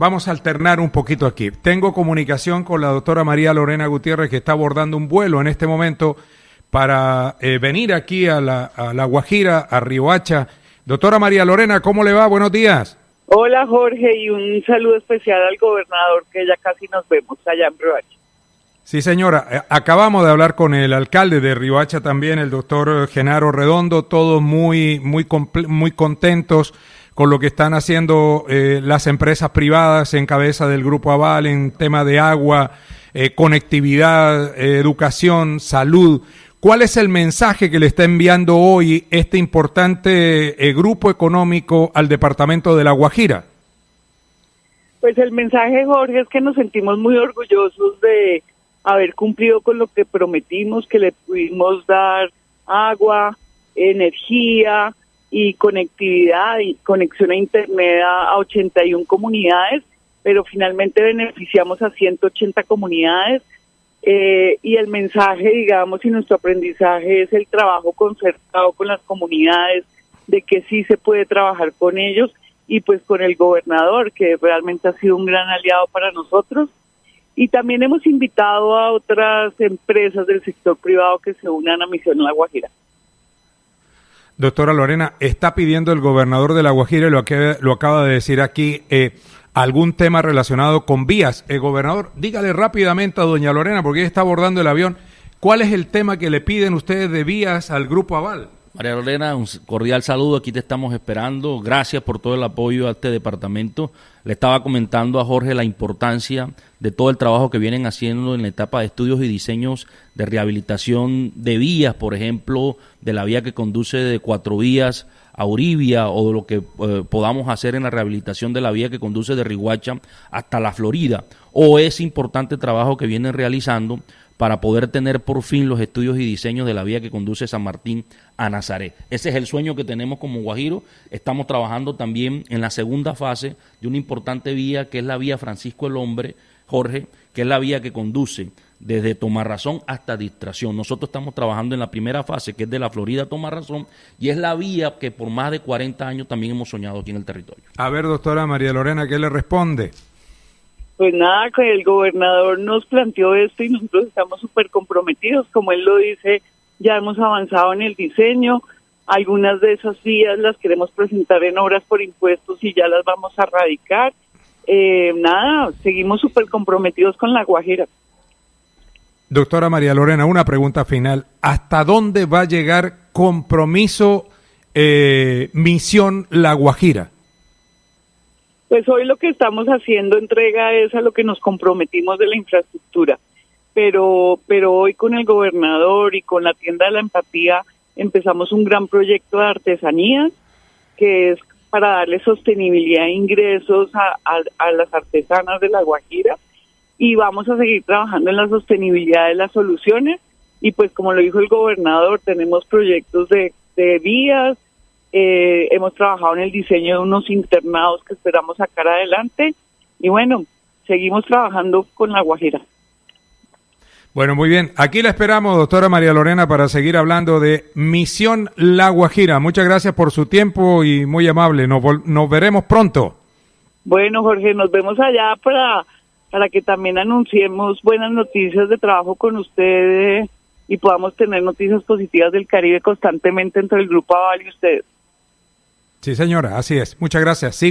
Vamos a alternar un poquito aquí. Tengo comunicación con la doctora María Lorena Gutiérrez, que está abordando un vuelo en este momento para venir aquí a la Guajira, a Riohacha. Doctora María Lorena, ¿cómo le va? Buenos días. Hola Jorge, y un saludo especial al gobernador, que ya casi nos vemos allá en Riohacha. Sí, señora, acabamos de hablar con el alcalde de Riohacha también, el doctor Genaro Redondo, todos muy contentos con lo que están haciendo las empresas privadas en cabeza del Grupo Aval en tema de agua, conectividad, educación, salud. ¿Cuál es el mensaje que le está enviando hoy este importante grupo económico al departamento de La Guajira? Pues el mensaje, Jorge, es que nos sentimos muy orgullosos de haber cumplido con lo que prometimos, que le pudimos dar agua, energía y conectividad y conexión a internet a 81 comunidades, pero finalmente beneficiamos a 180 comunidades. Y el mensaje, digamos, y nuestro aprendizaje es el trabajo concertado con las comunidades, de que sí se puede trabajar con ellos, y pues con el gobernador, que realmente ha sido un gran aliado para nosotros. Y también hemos invitado a otras empresas del sector privado que se unan a Misión La Guajira. Doctora Lorena, está pidiendo el gobernador de La Guajira, y lo acaba de decir aquí, algún tema relacionado con vías. Gobernador, dígale rápidamente a doña Lorena, porque ella está abordando el avión, ¿cuál es el tema que le piden ustedes de vías al Grupo Aval? María Lorena, un cordial saludo, aquí te estamos esperando, gracias por todo el apoyo a este departamento. Le estaba comentando a Jorge la importancia de todo el trabajo que vienen haciendo en la etapa de estudios y diseños de rehabilitación de vías, por ejemplo, de la vía que conduce de Cuatro Vías a Uribia, o de lo que podamos hacer en la rehabilitación de la vía que conduce de Riohacha hasta la Florida, o ese importante trabajo que vienen realizando para poder tener por fin los estudios y diseños de la vía que conduce San Martín a Nazaret. Ese es el sueño que tenemos como Guajiro. Estamos trabajando también en la segunda fase de una importante vía, que es la vía Francisco el Hombre, Jorge, que es la vía que conduce desde Tomarrazón hasta Distracción. Nosotros estamos trabajando en la primera fase, que es de la Florida a Tomarrazón, y es la vía que por más de 40 años también hemos soñado aquí en el territorio. A ver, doctora María Lorena, ¿qué le responde? Pues nada, que el gobernador nos planteó esto y nosotros estamos súper comprometidos. Como él lo dice, ya hemos avanzado en el diseño. Algunas de esas vías las queremos presentar en obras por impuestos y ya las vamos a radicar. Nada, seguimos súper comprometidos con La Guajira. Doctora María Lorena, una pregunta final. ¿Hasta dónde va a llegar compromiso Misión La Guajira? Pues hoy lo que estamos haciendo entrega es a lo que nos comprometimos de la infraestructura, pero hoy con el gobernador y con la tienda de la empatía empezamos un gran proyecto de artesanías, que es para darle sostenibilidad e ingresos a las artesanas de La Guajira, y vamos a seguir trabajando en la sostenibilidad de las soluciones. Y pues como lo dijo el gobernador, tenemos proyectos de vías. Hemos trabajado en el diseño de unos internados que esperamos sacar adelante, y bueno, seguimos trabajando con La Guajira. Bueno, muy bien. Aquí la esperamos, doctora María Lorena, para seguir hablando de Misión La Guajira. Muchas gracias por su tiempo y muy amable. Nos veremos pronto. Bueno, Jorge, nos vemos allá para que también anunciemos buenas noticias de trabajo con ustedes y podamos tener noticias positivas del Caribe constantemente entre el Grupo Aval y ustedes. Sí, señora, así es. Muchas gracias. Sí.